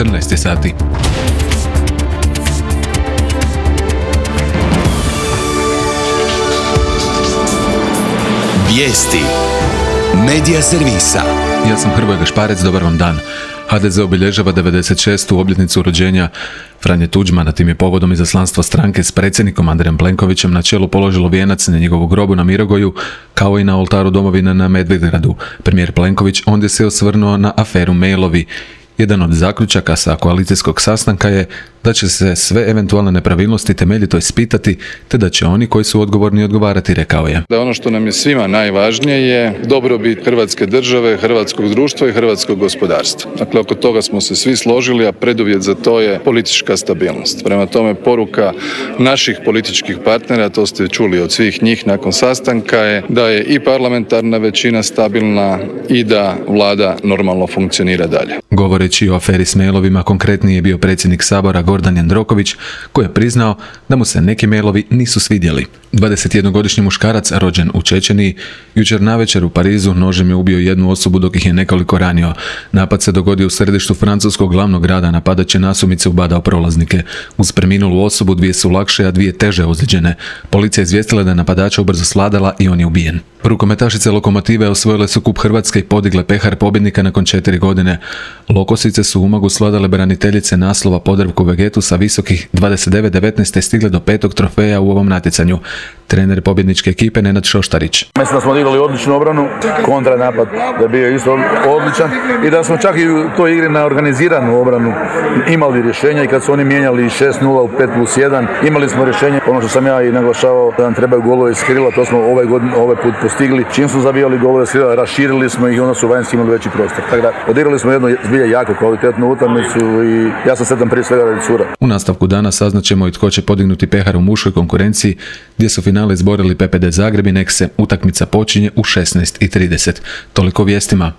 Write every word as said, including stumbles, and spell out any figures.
četrnaest sati. Vijesti Medija servisa. Ja sam Hrvoje Gašparec, dobar vam dan. ha de ze obilježava devedeset šestu obljetnicu rođenja Franje Tuđmana. Tim je povodom izaslanstvo stranke s predsjednikom Andrejem Plenkovićem na čelu položilo vijenac na njegovu grobu na Mirogoju, kao i na oltaru domovine na Medvedgradu. Premijer Plenković ondje se osvrnuo na aferu mailovi. Jedan od zaključaka sa koalicijskog sastanka je da će se sve eventualne nepravilnosti temeljito ispitati, te da će oni koji su odgovorni odgovarati, rekao je. Da ono što nam je svima najvažnije je dobrobit Hrvatske države, hrvatskog društva i hrvatskog gospodarstva. Dakle, oko toga smo se svi složili, a preduvjet za to je politička stabilnost. Prema tome, poruka naših političkih partnera, to ste čuli od svih njih nakon sastanka, je da je i parlamentarna većina stabilna i da vlada normalno funkcionira dalje. Govoreći o aferi s mailovima, konkretniji je bio predsjednik Sabora Gordan Jandroković, koji je priznao da mu se neki mailovi nisu svidjeli. dvadesetjednogodišnji muškarac rođen u Čečeniji jučer navečer u Parizu nožem je ubio jednu osobu dok ih je nekoliko ranio. Napad se dogodio u središtu francuskog glavnog grada, napadač je nasumice ubadao prolaznike. Uz preminulu osobu dvije su lakše, a dvije teže ozlijeđene. Policija je izvijestila da je napadača ubrzo svladala i on je ubijen. Rukometašice Lokomotive osvojile su kup Hrvatske i podigle pehar pobjednika nakon četiri godine. Lokosice su u Umagu svladale braniteljice naslova Podravku Vegetu sa visokih dvadeset devet devetnaest te stigle do petog trofeja u ovom natjecanju. Trener pobjedničke ekipe Nenad Šoštarić. Mislim da smo odigrali odličnu obranu, kontranapad da je bio isto odličan i da smo čak i u toj igri na organiziranu obranu imali rješenja i kad su oni mijenjali šest nula u pet plus jedan, imali smo rješenje. Ono što sam ja i naglašavao da nam trebaju golove iz krila, to smo ovaj, godin, ovaj put postigli. Čim smo zabijali golove iz krila, raširili smo ih i onda su vanjski imali veći prostor. Tako da odigrali smo jednu zbilja jako kvalitetnu utakmicu i ja sam sretan prije svega radi cura. U nastavku dana saznaćemo i tko će podignuti pehar u muškoj konkurenciji, gdje su finale izborili pe pe de Zagreb i Nexe. Utakmica počinje u šesnaest i trideset. Toliko vijestima.